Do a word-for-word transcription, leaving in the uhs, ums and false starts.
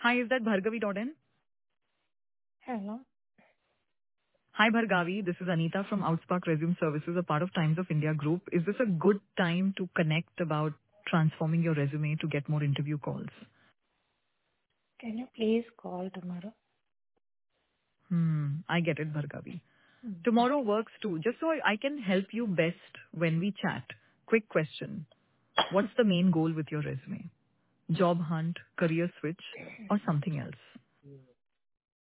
Hi, is that Bhargavi.in? Hello. Hi, Bhargavi. This is Anita from Outspark Resume Services, a part of Times of India Group. Is this a good time to connect about transforming your resume to get more interview calls? Can you please call tomorrow? Hmm, I get it, Bhargavi. Hmm. Tomorrow works too. Just so I can help you best when we chat. Quick question. What's the main goal with your resume? Job hunt, career switch, or something else?